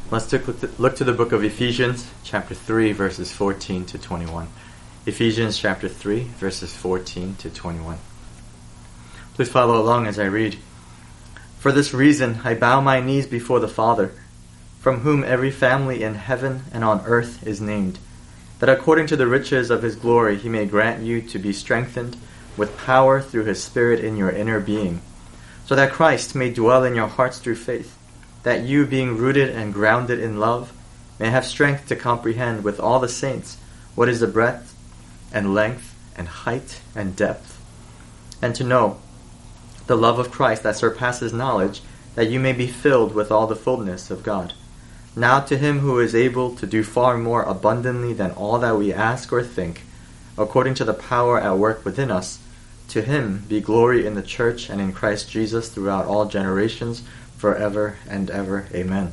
Let's look to the book of Ephesians, chapter 3, verses 14 to 21. Ephesians chapter 3, verses 14 to 21. Please follow along as I read. For this reason I bow my knees before the Father, from whom every family in heaven and on earth is named, that according to the riches of his glory he may grant you to be strengthened with power through his Spirit in your inner being, so that Christ may dwell in your hearts through faith, that you, being rooted and grounded in love, may have strength to comprehend with all the saints what is the breadth and length and height and depth, and to know the love of Christ that surpasses knowledge, that you may be filled with all the fullness of God. Now to him who is able to do far more abundantly than all that we ask or think, according to the power at work within us, to him be glory in the church and in Christ Jesus throughout all generations, forever and ever. Amen.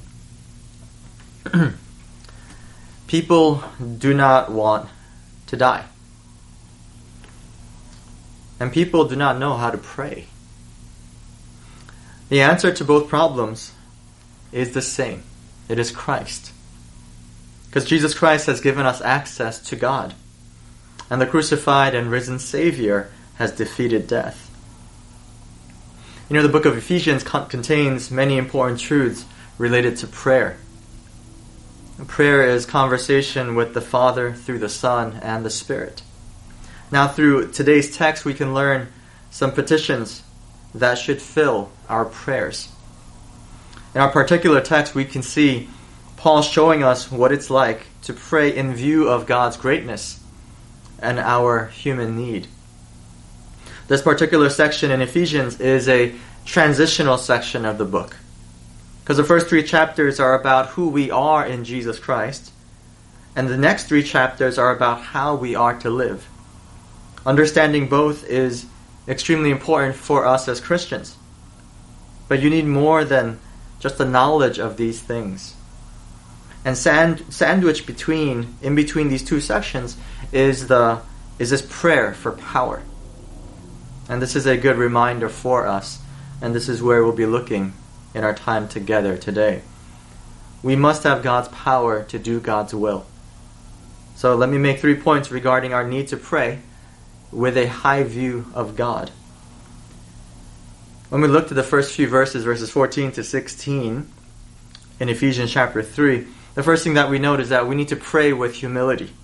People do not want to die. And people do not know how to pray. The answer to both problems is the same. It is Christ. Because Jesus Christ has given us access to God. And the crucified and risen Savior has defeated death. You know, the book of Ephesians contains many important truths related to prayer. Prayer is conversation with the Father through the Son and the Spirit. Now, through today's text, we can learn some petitions that should fill our prayers. In our particular text, we can see Paul showing us what it's like to pray in view of God's greatness and our human need. This particular section in Ephesians is a transitional section of the book, because the first 3 chapters are about who we are in Jesus Christ, and the next 3 chapters are about how we are to live. Understanding both is extremely important for us as Christians, but you need more than just the knowledge of these things. And sandwiched in between these 2 sections is this prayer for power. And this is a good reminder for us, and this is where we'll be looking in our time together today. We must have God's power to do God's will. So let me make 3 points regarding our need to pray with a high view of God. When we look to the first few verses 14 to 16 in Ephesians chapter 3, the first thing that we note is that we need to pray with humility.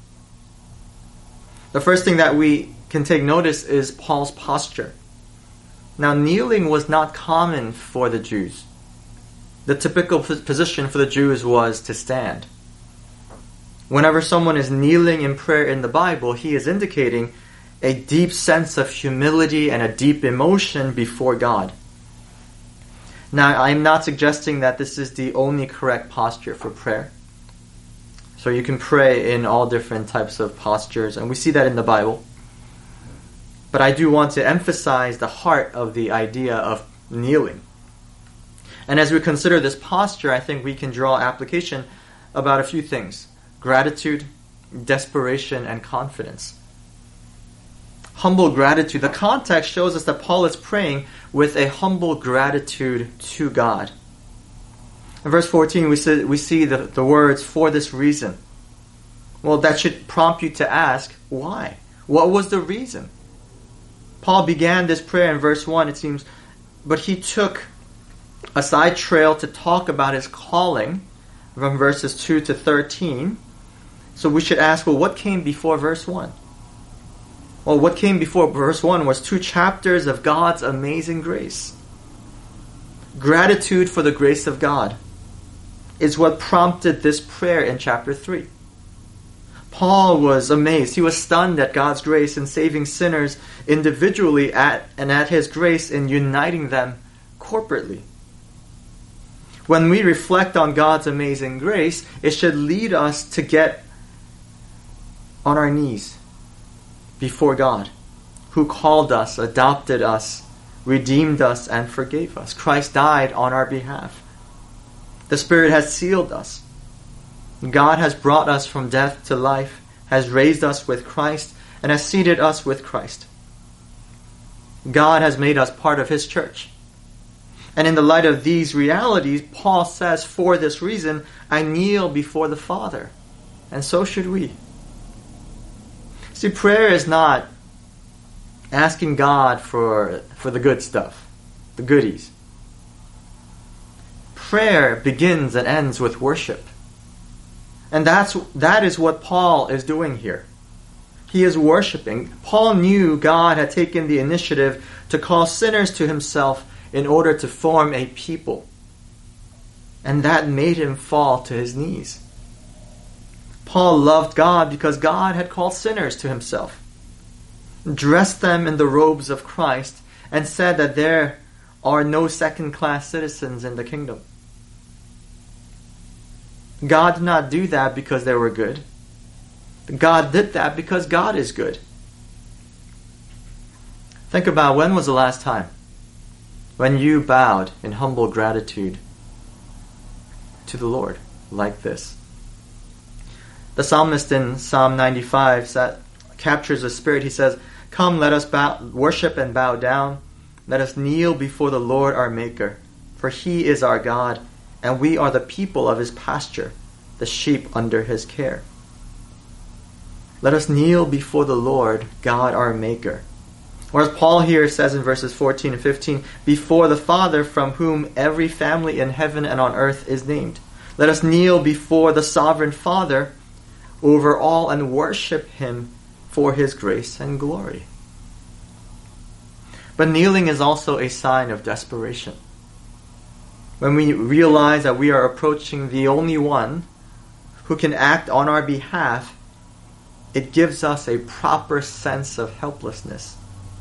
The first thing that we can take notice is Paul's posture. Now, kneeling was not common for the Jews. The typical position for the Jews was to stand. Whenever someone is kneeling in prayer in the Bible, he is indicating a deep sense of humility and a deep emotion before God. Now, I'm not suggesting that this is the only correct posture for prayer. So you can pray in all different types of postures, and we see that in the Bible. But I do want to emphasize the heart of the idea of kneeling. And as we consider this posture, I think we can draw application about a few things: gratitude, desperation, and confidence. Humble gratitude. The context shows us that Paul is praying with a humble gratitude to God. In verse 14, we see the words, "for this reason." Well, that should prompt you to ask, why? What was the reason? Paul began this prayer in verse 1, it seems, but he took a side trail to talk about his calling from verses 2 to 13. So we should ask, well, what came before verse 1? Well, what came before verse 1 was 2 chapters of God's amazing grace. Gratitude for the grace of God is what prompted this prayer in chapter 3. Paul was amazed. He was stunned at God's grace in saving sinners individually and at his grace in uniting them corporately. When we reflect on God's amazing grace, it should lead us to get on our knees before God, who called us, adopted us, redeemed us, and forgave us. Christ died on our behalf. The Spirit has sealed us. God has brought us from death to life, has raised us with Christ, and has seated us with Christ. God has made us part of His church. And in the light of these realities, Paul says, for this reason, I kneel before the Father. And so should we. See, prayer is not asking God for the good stuff, the goodies. Prayer begins and ends with worship. And that is what Paul is doing here. He is worshiping. Paul knew God had taken the initiative to call sinners to himself in order to form a people. And that made him fall to his knees. Paul loved God because God had called sinners to himself, dressed them in the robes of Christ, and said that there are no second-class citizens in the kingdom. God did not do that because they were good. God did that because God is good. Think about, when was the last time when you bowed in humble gratitude to the Lord like this? The psalmist in Psalm 95 captures the spirit. He says, "Come, let us worship and bow down. Let us kneel before the Lord our Maker. For He is our God, and we are the people of His pasture, the sheep under His care." Let us kneel before the Lord, God our Maker. Or as Paul here says in verses 14 and 15, before the Father from whom every family in heaven and on earth is named. Let us kneel before the sovereign Father over all and worship Him for His grace and glory. But kneeling is also a sign of desperation. When we realize that we are approaching the only one who can act on our behalf, it gives us a proper sense of helplessness.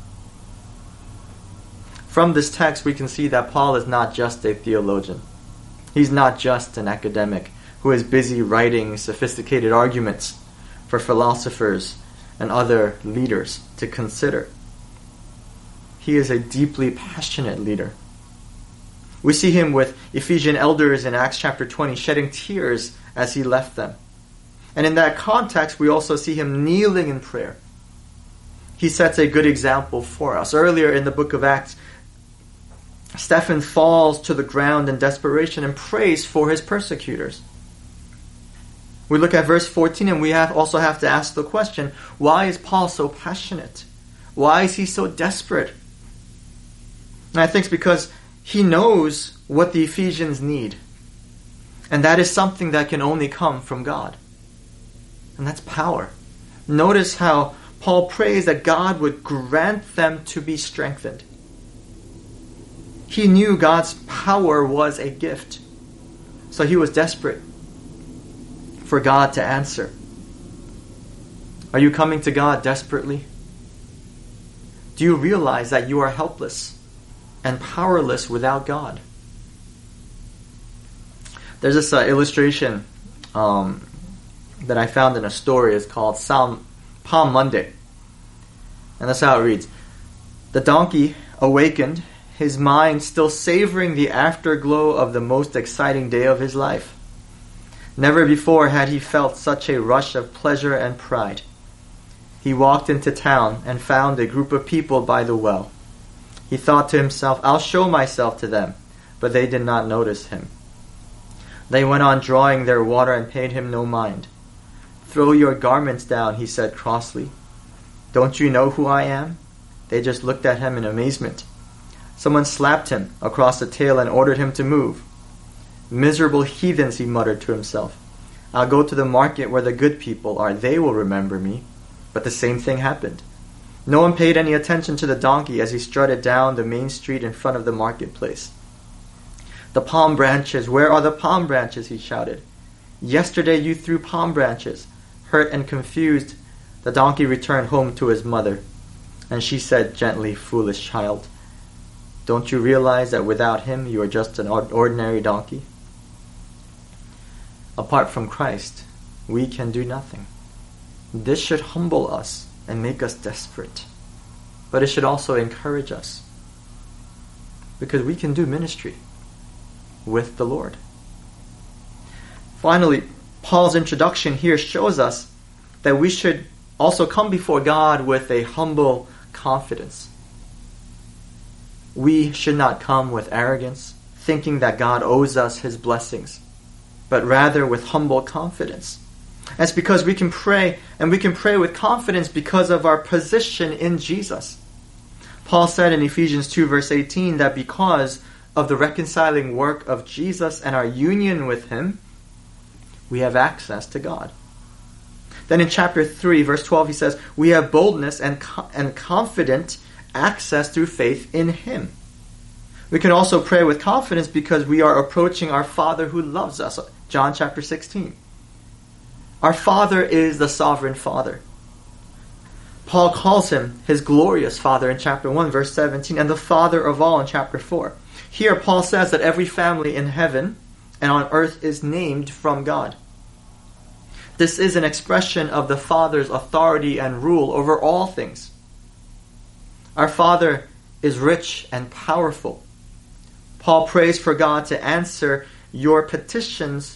From this text, we can see that Paul is not just a theologian. He's not just an academic who is busy writing sophisticated arguments for philosophers and other leaders to consider. He is a deeply passionate leader. We see him with Ephesian elders in Acts chapter 20 shedding tears as he left them. And in that context, we also see him kneeling in prayer. He sets a good example for us. Earlier in the book of Acts, Stephen falls to the ground in desperation and prays for his persecutors. We look at verse 14 and we also have to ask the question, why is Paul so passionate? Why is he so desperate? And I think it's because he knows what the Ephesians need. And that is something that can only come from God. And that's power. Notice how Paul prays that God would grant them to be strengthened. He knew God's power was a gift. So he was desperate for God to answer. Are you coming to God desperately? Do you realize that you are helpless and powerless without God? There's this illustration that I found in a story. It's called Palm Monday. And that's how it reads. The donkey awakened, his mind still savoring the afterglow of the most exciting day of his life. Never before had he felt such a rush of pleasure and pride. He walked into town and found a group of people by the well. He thought to himself, I'll show myself to them, but they did not notice him. They went on drawing their water and paid him no mind. Throw your garments down, he said crossly. Don't you know who I am? They just looked at him in amazement. Someone slapped him across the tail and ordered him to move. Miserable heathens, he muttered to himself. I'll go to the market where the good people are. They will remember me. But the same thing happened. No one paid any attention to the donkey as he strutted down the main street in front of the marketplace. The palm branches, where are the palm branches? He shouted. Yesterday you threw palm branches. Hurt and confused, the donkey returned home to his mother. And she said gently, foolish child, don't you realize that without him you are just an ordinary donkey? Apart from Christ, we can do nothing. This should humble us and make us desperate. But it should also encourage us. Because we can do ministry with the Lord. Finally, Paul's introduction here shows us that we should also come before God with a humble confidence. we should not come with arrogance, thinking that God owes us his blessings, but rather with humble confidence. That's because we can pray, and we can pray with confidence because of our position in Jesus. Paul said in Ephesians 2 verse 18 that because of the reconciling work of Jesus and our union with him, we have access to God. Then in chapter 3 verse 12 he says, we have boldness and confident access through faith in him. We can also pray with confidence because we are approaching our Father who loves us. John chapter 16. Our Father is the sovereign Father. Paul calls him his glorious Father in chapter 1 verse 17 and the Father of all in chapter 4. Here Paul says that every family in heaven and on earth is named from God. This is an expression of the Father's authority and rule over all things. Our Father is rich and powerful. Paul prays for God to answer your petitions.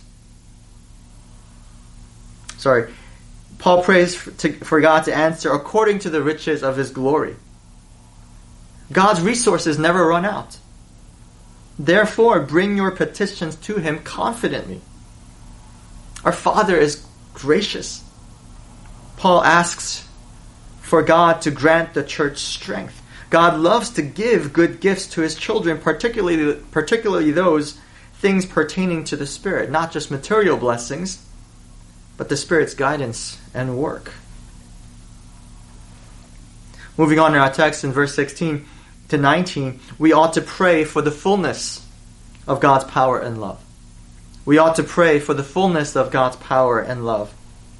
Paul prays for God to answer according to the riches of his glory. God's resources never run out. Therefore, bring your petitions to him confidently. Our Father is gracious. Paul asks for God to grant the church strength. God loves to give good gifts to his children, particularly those things pertaining to the Spirit, not just material blessings, but the Spirit's guidance and work. Moving on in our text in verse 16 to 19, we ought to pray for the fullness of God's power and love. We ought to pray for the fullness of God's power and love.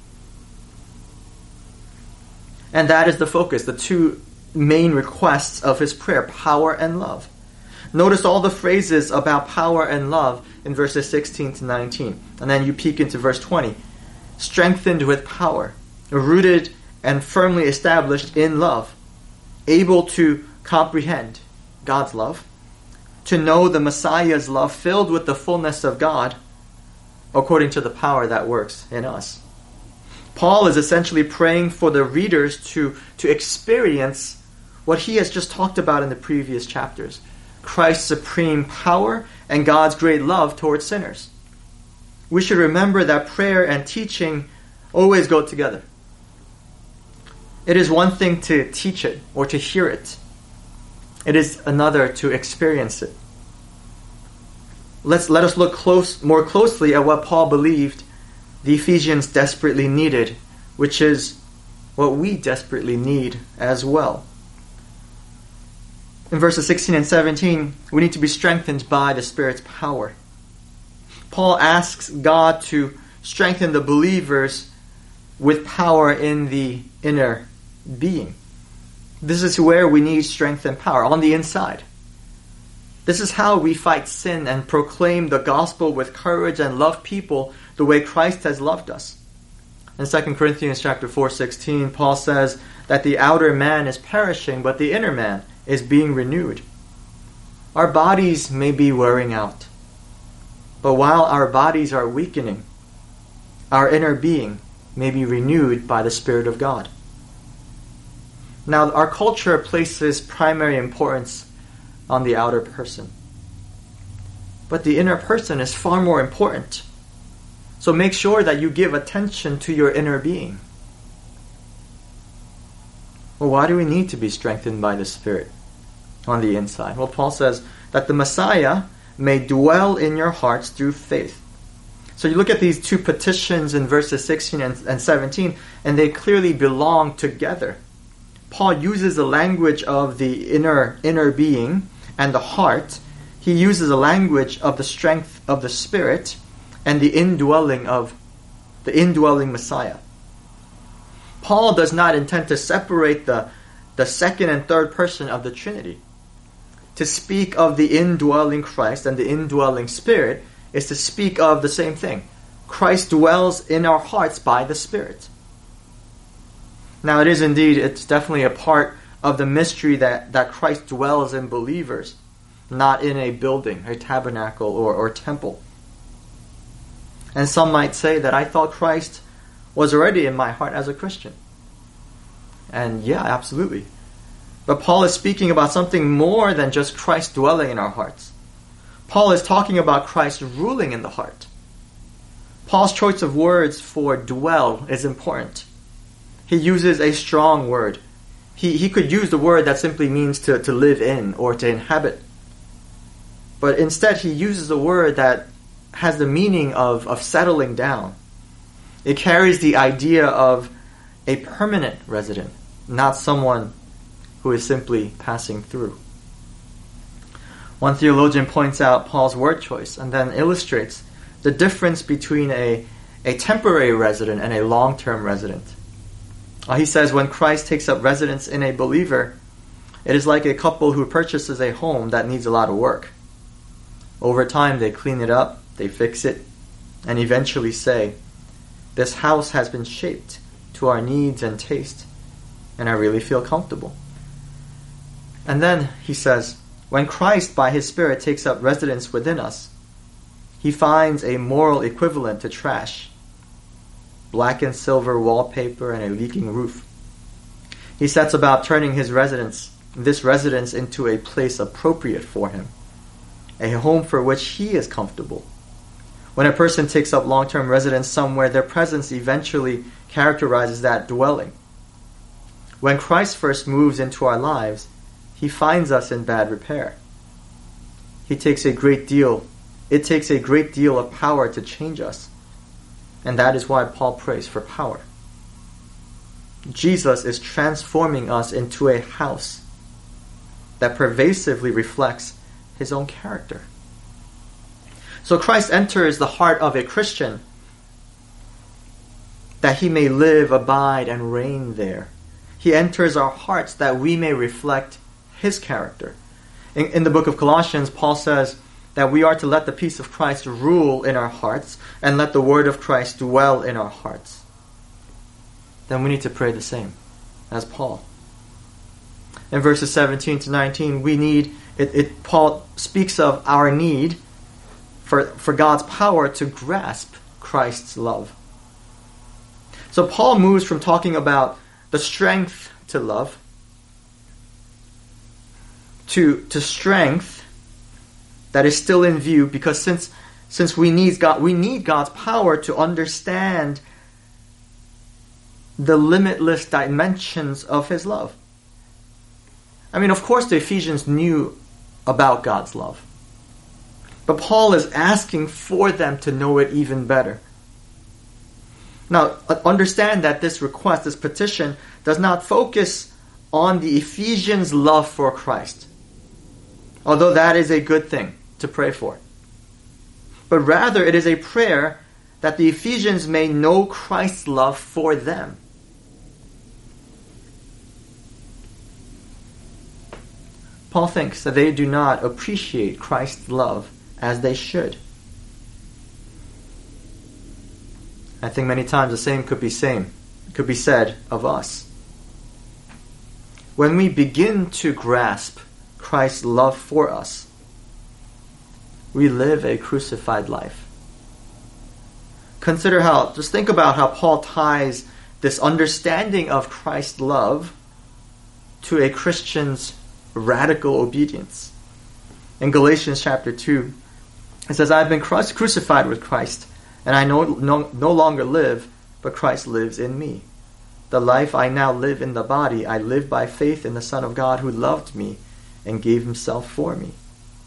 And that is the focus, the two main requests of his prayer, power and love. Notice all the phrases about power and love in verses 16 to 19. And then you peek into verse 20. Strengthened with power, rooted and firmly established in love, able to comprehend God's love, to know the Messiah's love, filled with the fullness of God, according to the power that works in us. Paul is essentially praying for the readers to experience what he has just talked about in the previous chapters. Christ's supreme power and God's great love towards sinners. We should remember that prayer and teaching always go together. It is one thing to teach it or to hear it. It is another to experience it. Let us look more closely at what Paul believed the Ephesians desperately needed, which is what we desperately need as well. In verses 16 and 17, we need to be strengthened by the Spirit's power. Paul asks God to strengthen the believers with power in the inner being. This is where we need strength and power, on the inside. This is how we fight sin and proclaim the gospel with courage and love people the way Christ has loved us. In 2 Corinthians chapter 4:16, Paul says that the outer man is perishing, but the inner man is being renewed. Our bodies may be wearing out, but while our bodies are weakening, our inner being may be renewed by the Spirit of God. Now, our culture places primary importance on the outer person, but the inner person is far more important. So make sure that you give attention to your inner being. Well, why do we need to be strengthened by the Spirit on the inside? Well, Paul says that the Messiah may dwell in your hearts through faith. So you look at these two petitions in verses 16 and 17, and they clearly belong together. Paul uses the language of the inner being and the heart. He uses the language of the strength of the Spirit and the indwelling Messiah. Paul does not intend to separate the second and third person of the Trinity. To speak of the indwelling Christ and the indwelling Spirit is to speak of the same thing. Christ dwells in our hearts by the Spirit. Now it's definitely a part of the mystery that Christ dwells in believers, not in a building, a tabernacle, or temple. And some might say that I thought Christ was already in my heart as a Christian. And yeah, absolutely. But Paul is speaking about something more than just Christ dwelling in our hearts. Paul is talking about Christ ruling in the heart. Paul's choice of words for dwell is important. He uses a strong word. He could use the word that simply means to live in or to inhabit. But instead he uses a word that has the meaning of settling down. It carries the idea of a permanent resident, not someone who is simply passing through. One theologian points out Paul's word choice and then illustrates the difference between a temporary resident and a long-term resident. He says when Christ takes up residence in a believer, it is like a couple who purchases a home that needs a lot of work. Over time they clean it up, they fix it, and eventually say, "This house has been shaped to our needs and taste, and I really feel comfortable." And then he says, when Christ by his Spirit takes up residence within us, he finds a moral equivalent to trash, black and silver wallpaper and a leaking roof. He sets about turning this residence into a place appropriate for him, a home for which he is comfortable. When a person takes up long-term residence somewhere, their presence eventually characterizes that dwelling. When Christ first moves into our lives, he finds us in bad repair. It takes a great deal of power to change us. And that is why Paul prays for power. Jesus is transforming us into a house that pervasively reflects his own character. So Christ enters the heart of a Christian that he may live, abide, and reign there. He enters our hearts that we may reflect his character. In the book of Colossians, Paul says that we are to let the peace of Christ rule in our hearts and let the word of Christ dwell in our hearts. Then we need to pray the same as Paul. In verses 17 to 19, Paul speaks of our need for God's power to grasp Christ's love. So Paul moves from talking about the strength to love to strength that is still in view, because since we need God's power to understand the limitless dimensions of his love. I mean, of course the Ephesians knew about God's love, but Paul is asking for them to know it even better. Now, understand that this request, this petition, does not focus on the Ephesians' love for Christ, although that is a good thing to pray for. But rather, it is a prayer that the Ephesians may know Christ's love for them. Paul thinks that they do not appreciate Christ's love as they should. I think many times the same could be said of us. When we begin to grasp Christ's love for us, we live a crucified life. Just think about how Paul ties this understanding of Christ's love to a Christian's radical obedience. In Galatians chapter 2, it says, "I've been crucified with Christ, and I no longer live, but Christ lives in me. The life I now live in the body, I live by faith in the Son of God who loved me and gave himself for me."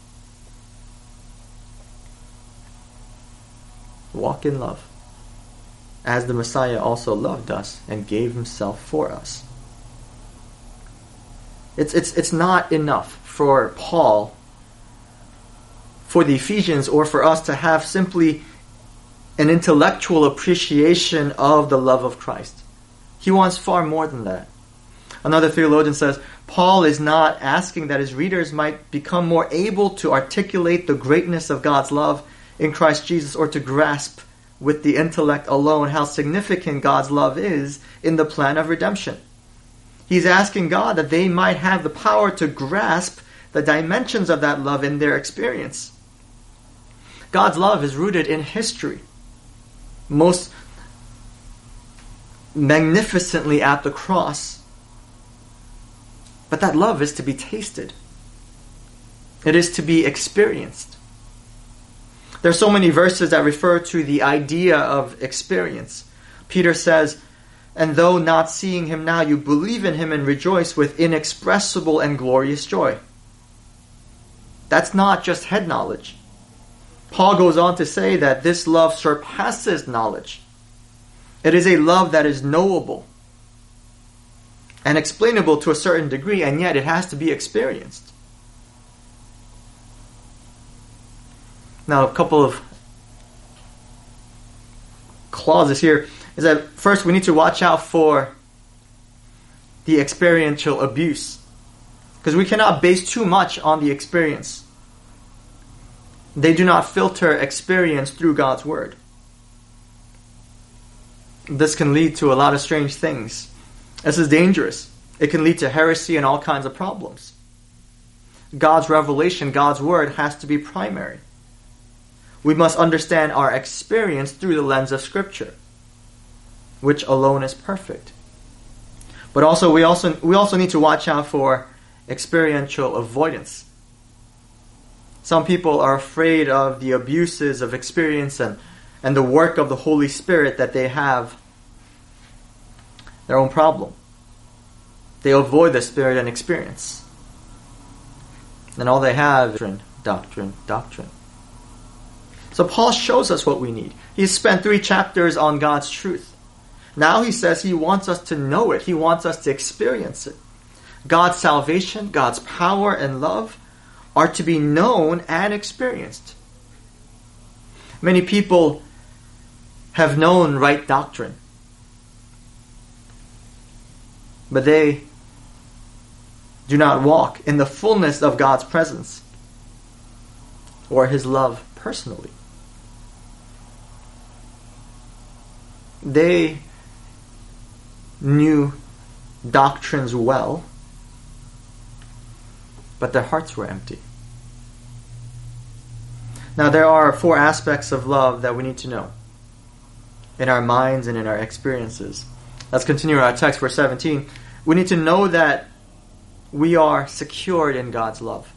Walk in love, as the Messiah also loved us and gave himself for us. It's not enough for Paul, for the Ephesians, or for us to have simply an intellectual appreciation of the love of Christ. He wants far more than that. Another theologian says, Paul is not asking that his readers might become more able to articulate the greatness of God's love in Christ Jesus, or to grasp with the intellect alone how significant God's love is in the plan of redemption. He's asking God that they might have the power to grasp the dimensions of that love in their experience. God's love is rooted in history, most magnificently at the cross. But that love is to be tasted. It is to be experienced. There are so many verses that refer to the idea of experience. Peter says, "And though not seeing him now, you believe in him and rejoice with inexpressible and glorious joy." That's not just head knowledge. Paul goes on to say that this love surpasses knowledge. It is a love that is knowable and explainable to a certain degree, and yet it has to be experienced. Now, a couple of clauses here is that first we need to watch out for the experiential abuse, because we cannot base too much on the experience. They do not filter experience through God's Word. This can lead to a lot of strange things. This is dangerous. It can lead to heresy and all kinds of problems. God's revelation, God's Word, has to be primary. We must understand our experience through the lens of Scripture, which alone is perfect. But also we also need to watch out for experiential avoidance. Some people are afraid of the abuses of experience and the work of the Holy Spirit that they have their own problem. They avoid the Spirit and experience. And all they have is doctrine. So Paul shows us what we need. He's spent 3 chapters on God's truth. Now he says he wants us to know it. He wants us to experience it. God's salvation, God's power and love are to be known and experienced. Many people have known right doctrine, but they do not walk in the fullness of God's presence or His love personally. They knew doctrines well, but their hearts were empty. Now, there are 4 aspects of love that we need to know in our minds and in our experiences. Let's continue our text, verse 17. We need to know that we are secured in God's love.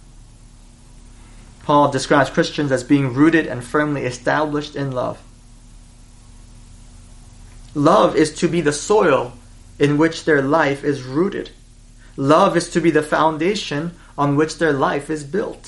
Paul describes Christians as being rooted and firmly established in love. Love is to be the soil in which their life is rooted. Love is to be the foundation on which their life is built.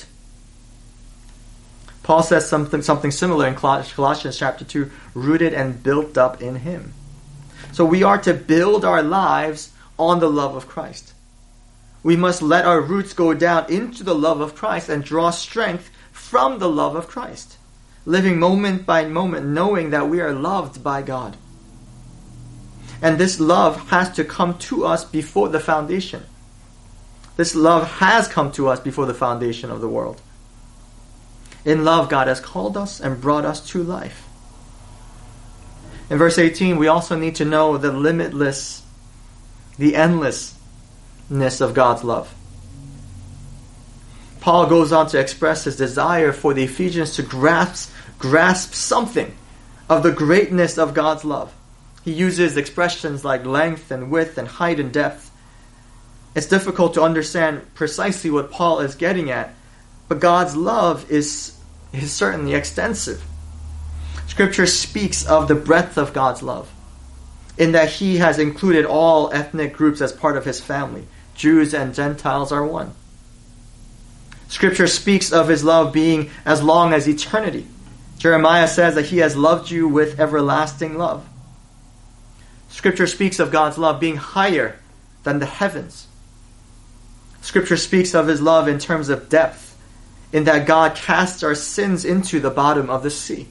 Paul says something similar in Colossians chapter 2, rooted and built up in Him. So we are to build our lives on the love of Christ. We must let our roots go down into the love of Christ and draw strength from the love of Christ, living moment by moment knowing that we are loved by God. And this love has to come to us before the foundation. This love has come to us before the foundation of the world. In love, God has called us and brought us to life. In verse 18, we also need to know the limitless, the endlessness of God's love. Paul goes on to express his desire for the Ephesians to grasp something of the greatness of God's love. He uses expressions like length and width and height and depth. It's difficult to understand precisely what Paul is getting at, but God's love is certainly extensive. Scripture speaks of the breadth of God's love, in that He has included all ethnic groups as part of His family. Jews and Gentiles are one. Scripture speaks of His love being as long as eternity. Jeremiah says that He has loved you with everlasting love. Scripture speaks of God's love being higher than the heavens. Scripture speaks of His love in terms of depth, in that God casts our sins into the bottom of the sea.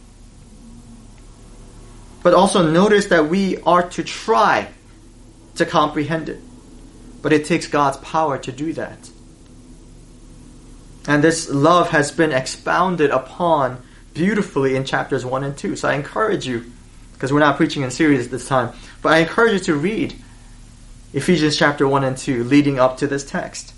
But also notice that we are to try to comprehend it. But it takes God's power to do that. And this love has been expounded upon beautifully in chapters 1 and 2. So I encourage you, because we're not preaching in series at this time, but I encourage you to read Ephesians chapter 1 and 2 leading up to this text.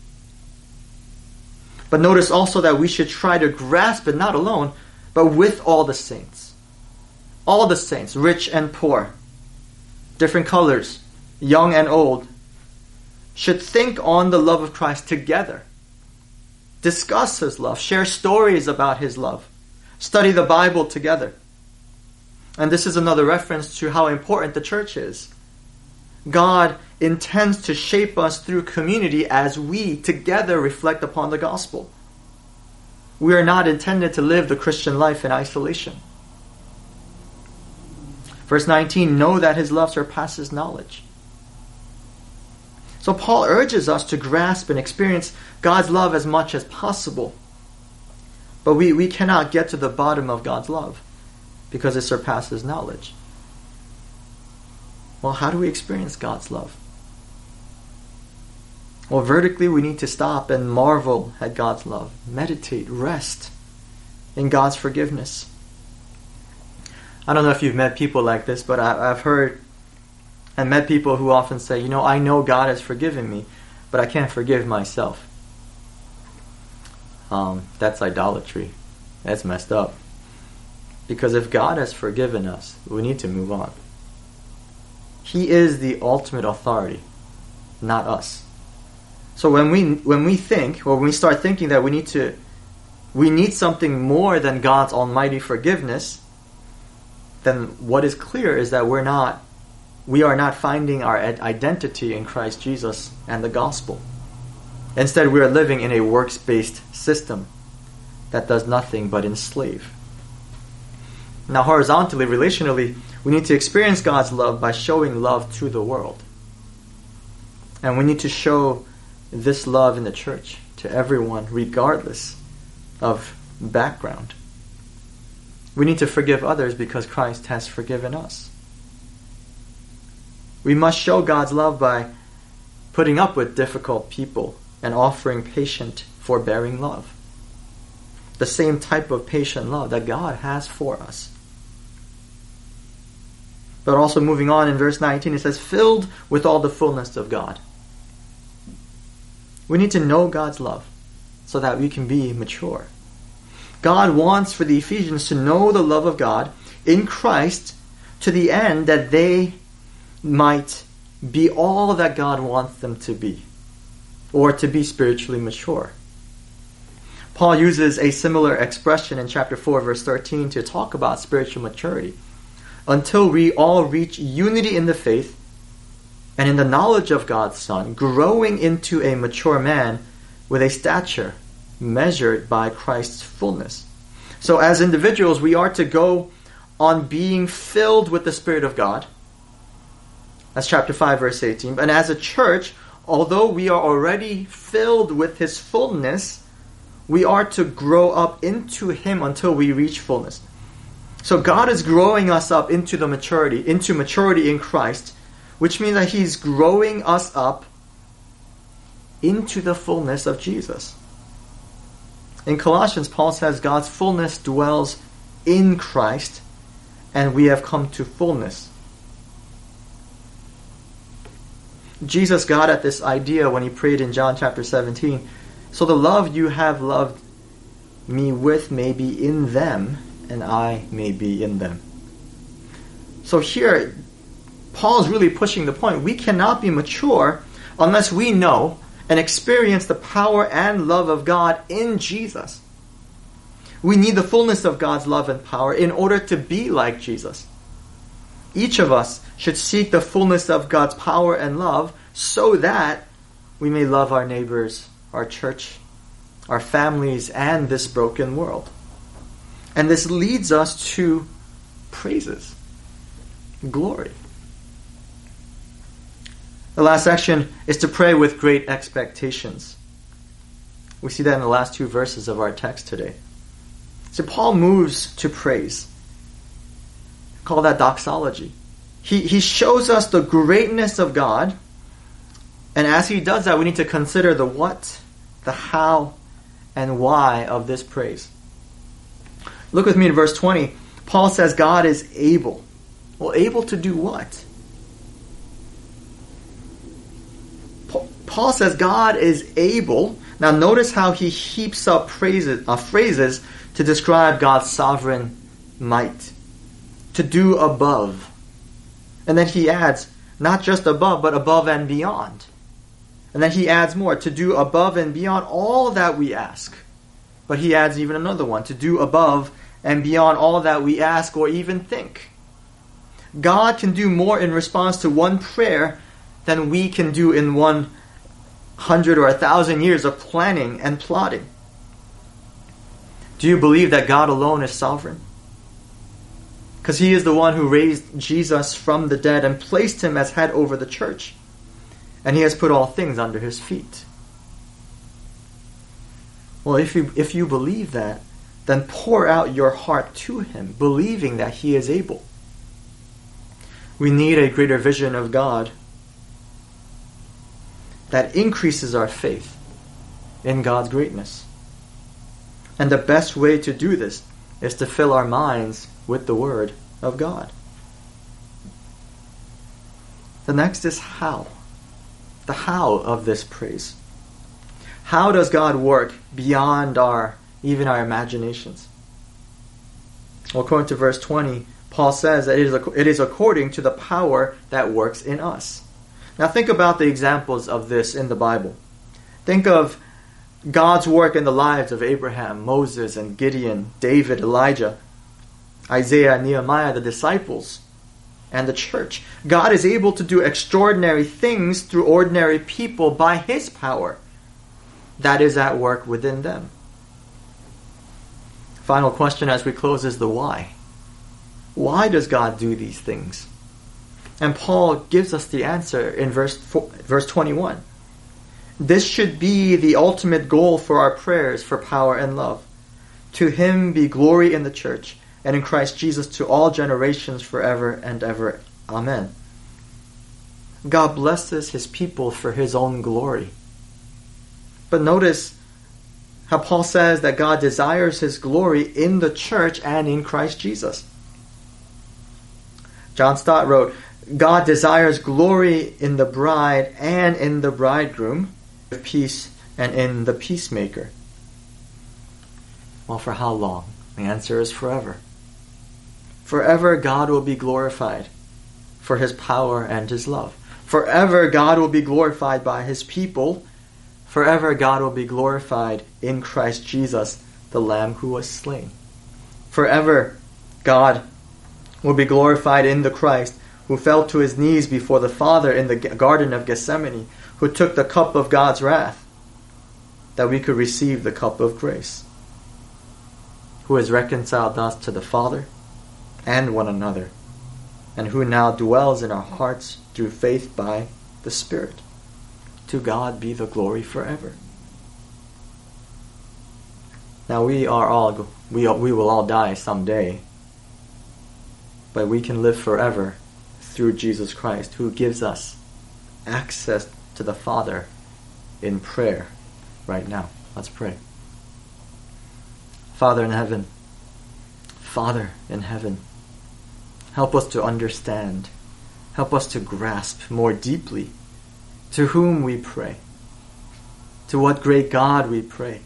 But notice also that we should try to grasp it not alone, but with all the saints. All the saints, rich and poor, different colors, young and old, should think on the love of Christ together. Discuss His love. Share stories about His love. Study the Bible together. And this is another reference to how important the church is. God intends to shape us through community as we together reflect upon the gospel. We are not intended to live the Christian life in isolation. Verse 19, know that His love surpasses knowledge. So Paul urges us to grasp and experience God's love as much as possible. But we cannot get to the bottom of God's love because it surpasses knowledge. Well, how do we experience God's love? Well, vertically, we need to stop and marvel at God's love. Meditate, rest in God's forgiveness. I don't know if you've met people like this, but I've heard and met people who often say, I know God has forgiven me, but I can't forgive myself. That's idolatry. That's messed up. Because if God has forgiven us, we need to move on. He is the ultimate authority, not us. So when we start thinking that we need something more than God's almighty forgiveness, then what is clear is that we are not finding our identity in Christ Jesus and the gospel. Instead, we are living in a works-based system that does nothing but enslave. Now, horizontally, relationally, we need to experience God's love by showing love to the world. And we need to show this love in the church to everyone, regardless of background. We need to forgive others because Christ has forgiven us. We must show God's love by putting up with difficult people and offering patient, forbearing love. The same type of patient love that God has for us. But also moving on in verse 19, it says, filled with all the fullness of God. We need to know God's love so that we can be mature. God wants for the Ephesians to know the love of God in Christ to the end that they might be all that God wants them to be, or to be spiritually mature. Paul uses a similar expression in chapter 4, verse 13 to talk about spiritual maturity. Until we all reach unity in the faith and in the knowledge of God's Son, growing into a mature man with a stature measured by Christ's fullness. So as individuals, we are to go on being filled with the Spirit of God. That's chapter 5, verse 18. And as a church, although we are already filled with His fullness, we are to grow up into Him until we reach fullness. So God is growing us up into maturity in Christ, which means that He's growing us up into the fullness of Jesus. In Colossians, Paul says God's fullness dwells in Christ, and we have come to fullness. Jesus got at this idea when He prayed in John chapter 17, so the love you have loved me with may be in them, and I may be in them. So here, Paul is really pushing the point. We cannot be mature unless we know and experience the power and love of God in Jesus. We need the fullness of God's love and power in order to be like Jesus. Each of us should seek the fullness of God's power and love so that we may love our neighbors, our church, our families, and this broken world. And this leads us to praises, glory. The last section is to pray with great expectations. We see that in the last two verses of our text today. So Paul moves to praise. Call that doxology. He shows us the greatness of God, and as he does that, we need to consider the what, the how, and why of this praise. Look with me in verse 20. Paul says God is able. Well, able to do what? Paul says God is able. Now notice how he heaps up phrases to describe God's sovereign might. To do above. And then he adds, not just above, but above and beyond. And then he adds more, to do above and beyond all that we ask. But he adds even another one, to do above and beyond all that we ask or even think. God can do more in response to one prayer than we can do in 100 or 1,000 years of planning and plotting. Do you believe that God alone is sovereign? Because he is the one who raised Jesus from the dead and placed him as head over the church. And he has put all things under his feet. Well, if you believe that, then pour out your heart to him, believing that he is able. We need a greater vision of God that increases our faith in God's greatness. And the best way to do this is to fill our minds with the Word of God. The next is how. The how of this praise. How does God work beyond even our imaginations? Well, according to verse 20, Paul says that it is according to the power that works in us. Now think about the examples of this in the Bible. Think of God's work in the lives of Abraham, Moses, and Gideon, David, Elijah, Isaiah, Nehemiah, the disciples, and the church. God is able to do extraordinary things through ordinary people by his power that is at work within them. Final question as we close is the why. Why does God do these things? And Paul gives us the answer in verse 21. This should be the ultimate goal for our prayers for power and love. To him be glory in the church and in Christ Jesus to all generations forever and ever. Amen. God blesses his people for his own glory. But notice how Paul says that God desires his glory in the church and in Christ Jesus. John Stott wrote, God desires glory in the bride and in the bridegroom, peace and in the peacemaker. Well, for how long? The answer is forever. Forever God will be glorified for his power and his love. Forever God will be glorified by his people. Forever God will be glorified in Christ Jesus, the Lamb who was slain. Forever God will be glorified in the Christ who fell to his knees before the Father in the Garden of Gethsemane, who took the cup of God's wrath that we could receive the cup of grace, who has reconciled us to the Father and one another, and who now dwells in our hearts through faith by the Spirit. To God be the glory forever. Now we will all die someday, but we can live forever through Jesus Christ, who gives us access to the Father in prayer right now. Let's pray. Father in heaven, help us to understand, help us to grasp more deeply to whom we pray, to what great God we pray.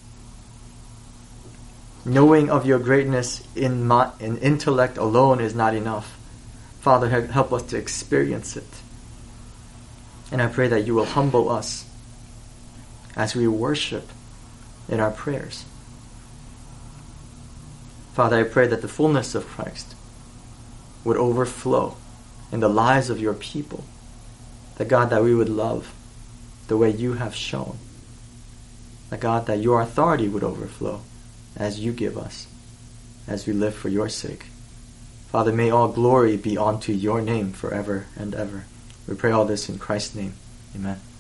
Knowing of your greatness in intellect alone is not enough. Father, help us to experience it. And I pray that you will humble us as we worship in our prayers. Father, I pray that the fullness of Christ would overflow in the lives of your people. That God, that we would love the way you have shown. That God, that your authority would overflow as you give us, as we live for your sake. Father, may all glory be unto your name forever and ever. We pray all this in Christ's name. Amen.